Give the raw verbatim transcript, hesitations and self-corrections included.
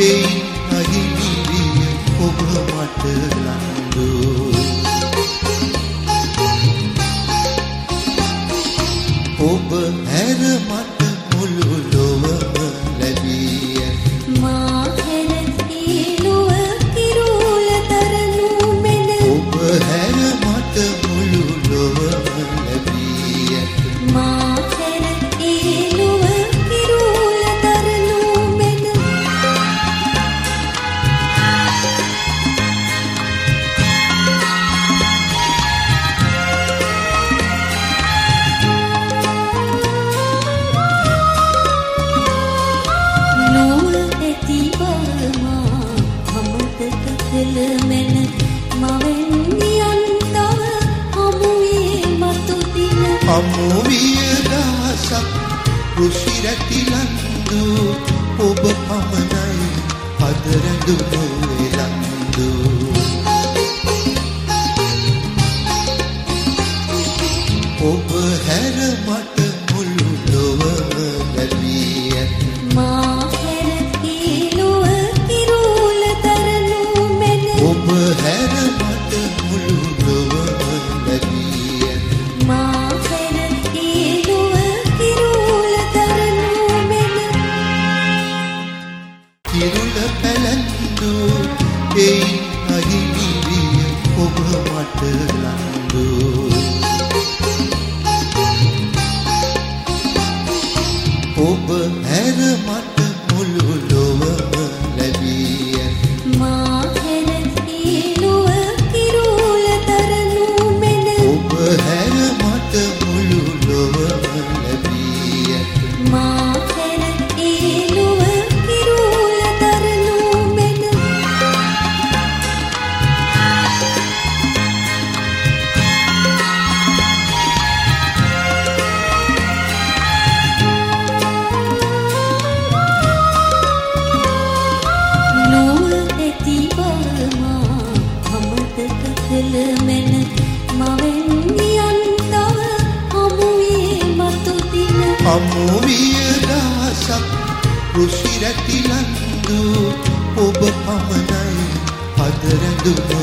එයින් අහිමිවිය ඔබ මට ලන්දු. ඔබ හැර මට මුළු ලොවම ලැබී ඇත. මා හැර ඒ ලොව කිරුළ තරනු මෙන. ඔබ හැර මට මුළු ලොවම ලැබී ඇත. මා හැර ඒ ලොව කිරුළ තරනු මෙන. ලොව ඇති බව මා අමතක කළ මෙන. මවෙන්නියන් තව හමුවේ මතු දින. හමුවිය දහසක් රුසි රැති ලන්දු. ඔබ පමණයි අද රැඳුණු එලන්දු. ඔබ හැර මට මුළු ලොවම ලැබී ඇත. මා හැර ඒ ලොව කිරුළ තරනු මෙන. ඔබ හැර මට මුළු ලොවම ලැබී ඇත. මා හැර ඒ ලොව කිරුළ තරනු මෙන. කිරුළ පැලැන්දු එයින් අහිමිවිය ඔබ මට ලන්දු. ඔබ හැර මට මුළු ලොවම ලැබී ඇත. මා හැර ඒ ලොව කිරුළ තරනු මෙන. ඔබ හැර මට මුළු ලොවම ලැබී ඇත. මා හැර ඒ ලොව කිරුළ තරනු මෙන. ලොව ඇති බව මා අමතක කළ මෙන. මවෙන්නියන් තව හමුවේ මතු දින. හමුවිය දහසක් රුසි රැති ලන්දු. ඔබ පමණයි අද රැඳුණු